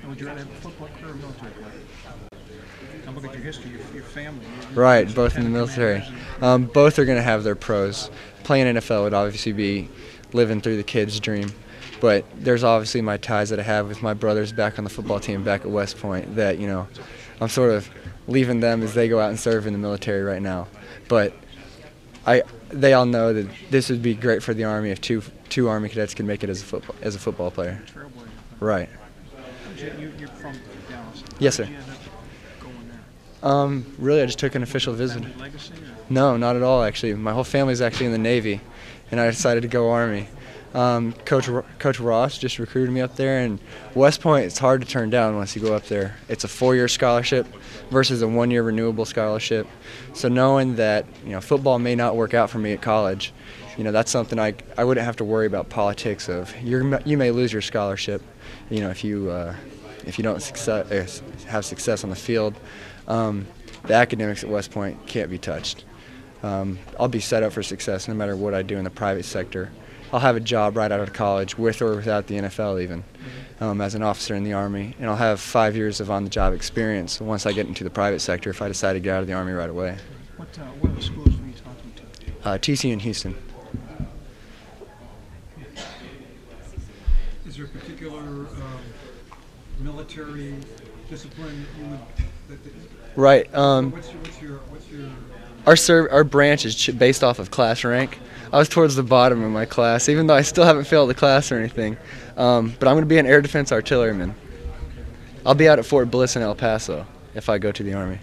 Would you rather have a football career or a military career? Now look at your history, your family. Right, both in the military. Both are going to have their pros. Playing NFL would obviously be living through the kid's dream. But there's obviously my ties that I have with my brothers back on the football team back at West Point that, I'm sort of leaving them as they go out and serve in the military right now. But they all know that this would be great for the Army if two Army cadets could make it as a football player. Right. You're from Dallas. Yes, sir. How did you end up going there? Really, I just took an official visit. Family legacy? No, not at all, actually. My whole family's actually in the Navy, and I decided to go Army. Coach Ross just recruited me up there, and West Point, it's hard to turn down once you go up there. It's a 4-year scholarship versus a 1-year renewable scholarship. So knowing that football may not work out for me at college, that's something I wouldn't have to worry about politics of. You may lose your scholarship, if you don't have success on the field. The academics at West Point can't be touched. I'll be set up for success no matter what I do in the private sector. I'll have a job right out of college, with or without the NFL even, as an officer in the Army. And I'll have 5 years of on-the-job experience once I get into the private sector if I decide to get out of the Army right away. What other schools were you talking to? TCU in Houston. Is there a particular military discipline that you would... Right. What's your... Our branch is based off of class rank. I was towards the bottom of my class, even though I still haven't failed the class or anything. But I'm going to be an air defense artilleryman. I'll be out at Fort Bliss in El Paso if I go to the Army.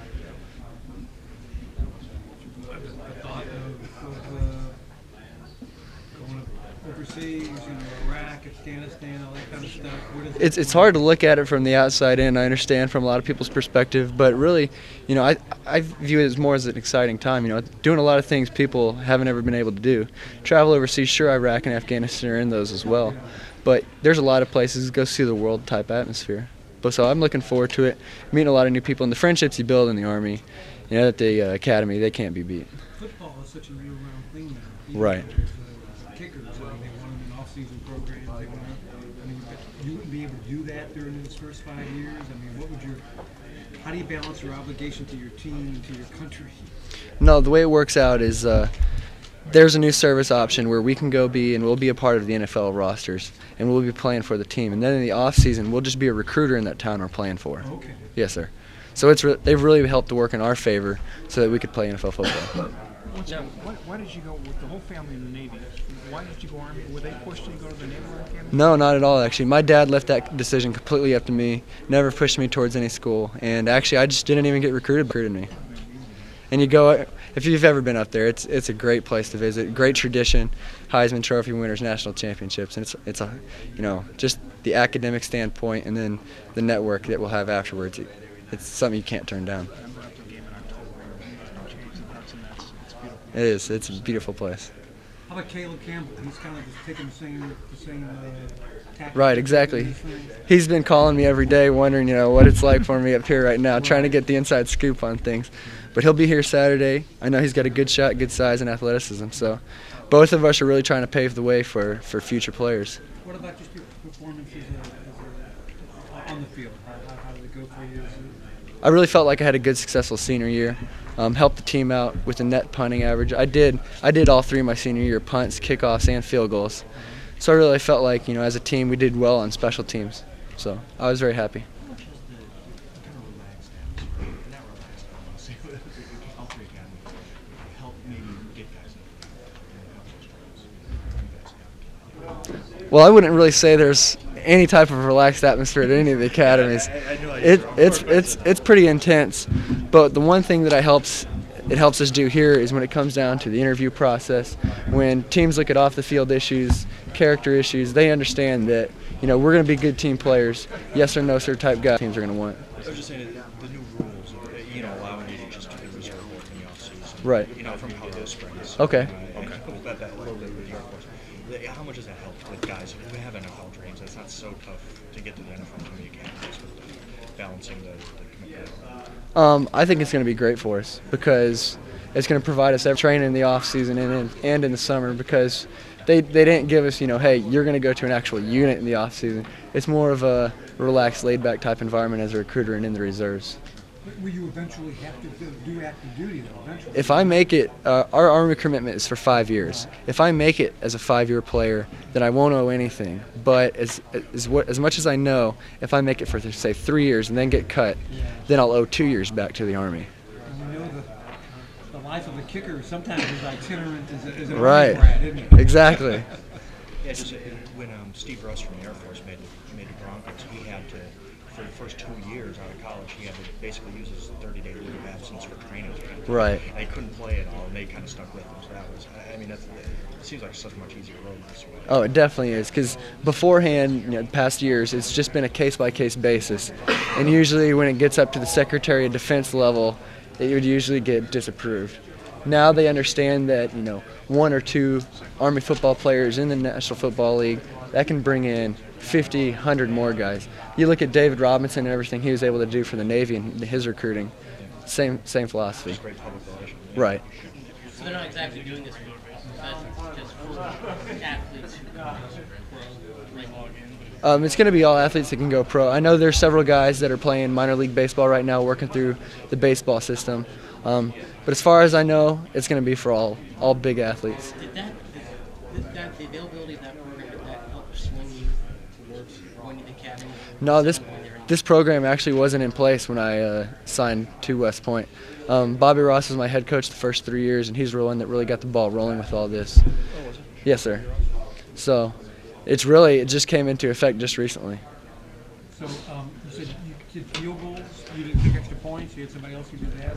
The thought of going overseas, Iraq, Afghanistan, all that kind of stuff? It's hard to look at it from the outside in. I understand from a lot of people's perspective, but really, I view it as more as an exciting time. Doing a lot of things people haven't ever been able to do. Travel overseas, sure, Iraq and Afghanistan are in those as well, but there's a lot of places to go see the world type atmosphere. But so I'm looking forward to it, meeting a lot of new people, and the friendships you build in the Army, at the academy, they can't be beat. Football is such a year-round thing now. Right. Kickers, they want them in off-season programs. You wouldn't be able to do that during those first 5 years. How do you balance your obligation to your team and to your country? No, the way it works out is there's a new service option where we can go we'll be a part of the NFL rosters, and we'll be playing for the team. And then in the off season, we'll just be a recruiter in that town we're playing for. Okay. Yes, sir. So they've really helped to work in our favor so that we could play NFL football. Why did you go with the whole family in the Navy? Why did you go Army? Were they pushed you to go to the Naval Academy? No, not at all, actually. My dad left that decision completely up to me, never pushed me towards any school. And actually, I just didn't even get recruited me. And if you've ever been up there, it's a great place to visit, great tradition, Heisman Trophy winners, national championships, and it's just the academic standpoint and then the network that we'll have afterwards. It's something you can't turn down. It is. It's a beautiful place. How about Caleb Campbell? He's kind of just taking the same tactic. Right, exactly. He's been calling me every day, wondering, what it's like for me up here right now, trying to get the inside scoop on things. But he'll be here Saturday. I know he's got a good shot, good size, and athleticism. So both of us are really trying to pave the way for future players. What about just your performances on the field? How did it go for you? I really felt like I had a good, successful senior year. Helped the team out with a net punting average. I did all 3 of my senior year: punts, kickoffs, and field goals. So I really felt like, as a team, we did well on special teams. So I was very happy. Well, I wouldn't really say there's any type of relaxed atmosphere at any of the academies. It's pretty intense, but the one thing that it helps us do here is when it comes down to the interview process, when teams look at off the field issues, character issues, they understand that we're going to be good team players, yes or no sir type guys teams are going to want. I was just saying that the new rules, allowing you to just do reserve work in the offseason. Right. From Colorado Springs. Okay. And just put that a little bit with your course. How much does that help with guys who have NFL dreams? It's not so tough to get to the NFL to the academies with balancing the commitment. I think it's going to be great for us because it's going to provide us training in the off season and in the summer, because they didn't give us, hey, you're going to go to an actual unit in the off season. It's more of a relaxed, laid-back type environment as a recruiter and in the reserves. But will you eventually have to do active duty, though, eventually? If I make it, our Army commitment is for 5 years. If I make it as a 5-year player, then I won't owe anything. But as much as I know, if I make it for, say, 3 years and then get cut, then I'll owe 2 years back to the Army. And we know the life of a kicker sometimes is itinerant as a Right. brat, isn't it? Exactly. Yeah, just when Steve Russ from the Air Force made the Broncos, he had to, for the first 2 years out of college, he had to basically use his 30-day leave of absence for training camp. Right. And he couldn't play at all, and they kind of stuck with him. So that was, I mean, it seems like such a much easier road this way. Oh, it definitely is. Because beforehand, past years, it's just been a case-by-case basis. And usually when it gets up to the Secretary of Defense level, it would usually get disapproved. Now they understand that, 1 or 2 Army football players in the National Football League, that can bring in 50, 100 more guys. You look at David Robinson and everything he was able to do for the Navy and his recruiting. Same philosophy. Just great public relations. Right. So they're not exactly doing this for that's just for athletes who play ball again. It's going to be all athletes that can go pro. I know there's several guys that are playing minor league baseball right now, working through the baseball system. But as far as I know, it's going to be for all big athletes. Did the availability of that program, did that help swing you towards going to the academy? No, this program actually wasn't in place when I signed to West Point. Bobby Ross was my head coach the first 3 years, and he's the one that really got the ball rolling with all this. Oh, was it? Yes, sir. So it just came into effect just recently. So you said you did field goals, you didn't kick extra points, you had somebody else who did that?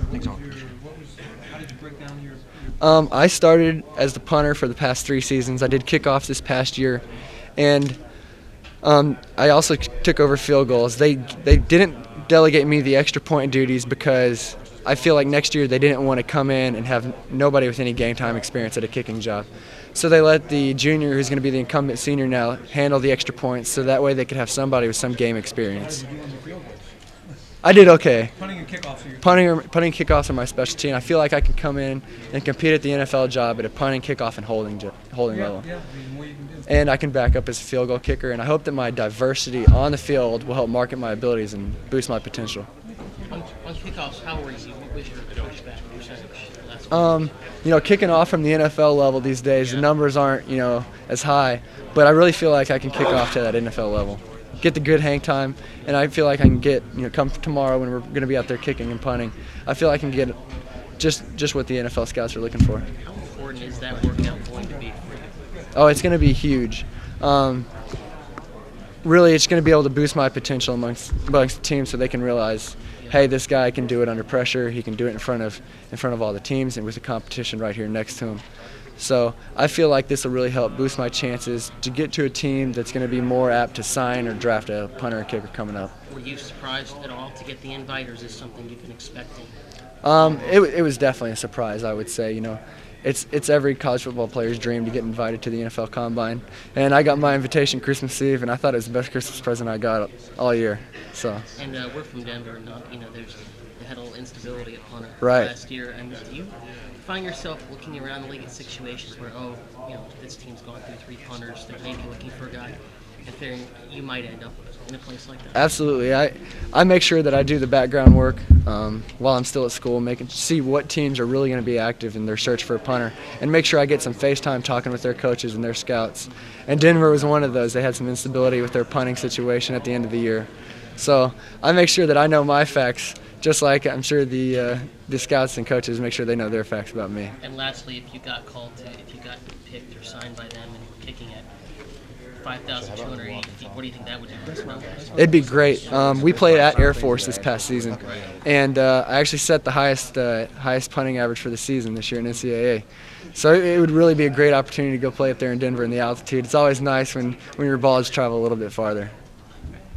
How did you break down your I started as the punter for the past 3 seasons. I did kickoffs this past year, and I also took over field goals. They didn't delegate me the extra point duties because I feel like next year they didn't want to come in and have nobody with any game time experience at a kicking job. So they let the junior, who's going to be the incumbent senior now, handle the extra points so that way they could have somebody with some game experience. How did you do on the field goals? I did okay. Punting and kickoffs are your Punting and kickoffs are my specialty, and I feel like I can come in and compete at the NFL job at a punting, kickoff, and holding level. Yeah, I mean, what you can do. And I can back up as a field goal kicker, and I hope that my diversity on the field will help market my abilities and boost my potential. On kickoffs, how were you? What was your pushback percentage? Kicking off from the NFL level these days, the numbers aren't, as high, but I really feel like I can kick off to that NFL level. Get the good hang time, and I feel like I can get, come tomorrow when we're going to be out there kicking and punting, I feel I can get just what the NFL scouts are looking for. How important is that workout going to be for you? Oh, it's going to be huge. Really, it's going to be able to boost my potential amongst the team so they can realize, hey, this guy can do it under pressure. He can do it in front of all the teams and with the competition right here next to him. So I feel like this will really help boost my chances to get to a team that's going to be more apt to sign or draft a punter or kicker coming up. Were you surprised at all to get the invite, or is this something you've been expecting? It was definitely a surprise, I would say. It's every college football player's dream to get invited to the NFL Combine, and I got my invitation Christmas Eve, and I thought it was the best Christmas present I got all year. So. And we're from Denver, and they had a little instability at punter Right. last year. And do you find yourself looking around the league at situations where, this team's gone through 3 punters, they're maybe looking for a guy, and fearing you might end up in a place like that? Absolutely. I make sure that I do the background work while I'm still at school, see what teams are really going to be active in their search for a punter, and make sure I get some FaceTime talking with their coaches and their scouts. And Denver was one of those. They had some instability with their punting situation at the end of the year. So I make sure that I know my facts, just like I'm sure the scouts and coaches make sure they know their facts about me. And lastly, if you got picked or signed by them and were kicking at 5,280 feet, what do you think that would do? It'd be great. We played at Air Force this past season, and I actually set the highest punting average for the season this year in NCAA. So it would really be a great opportunity to go play up there in Denver in the altitude. It's always nice when your balls travel a little bit farther.